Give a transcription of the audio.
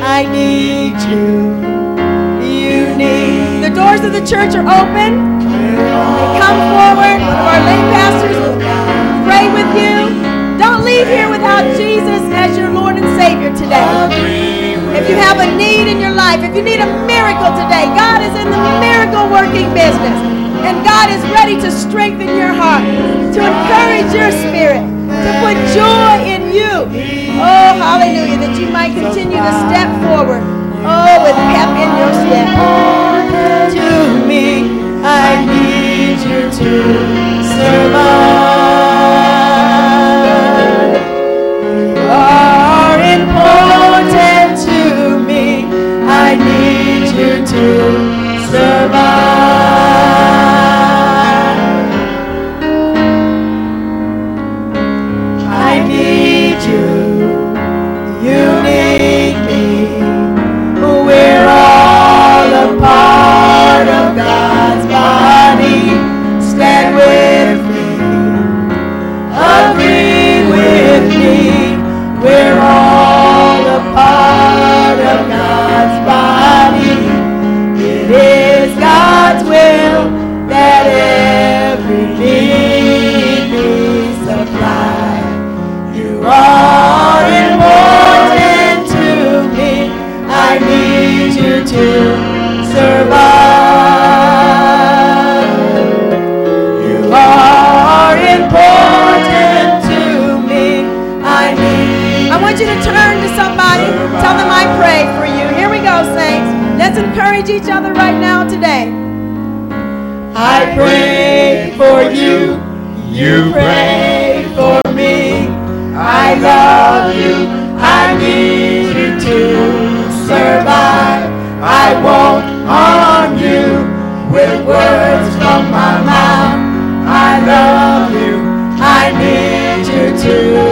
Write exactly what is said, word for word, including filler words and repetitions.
I need you. You need. The doors of the church are open. Come forward. One of our lay pastors will pray with you. Don't leave here without Jesus as your Lord and Savior today. If you have a need in your life, if you need a miracle today, God is in the miracle working business. And God is ready to strengthen your heart, to encourage your spirit, to put joy in you. Oh, hallelujah, that you might continue to step forward. Oh, with pep in your step. To me, I need you to survive. You are important to me. I need you to survive. I need you. You need me. We're all a part of God's body. Stand with me. Agree with me. We're all a part of God's body. It is God's will that every need be supplied. You are important to me. I need you to survive. You are important to me. I need. I want you to turn to somebody. Tell them I pray for you. Here we go, saints. Let's encourage each other right now today. I pray for you. You pray for me. I love you. I need you to survive. I won't harm you with words from my mouth. I love you. I need you to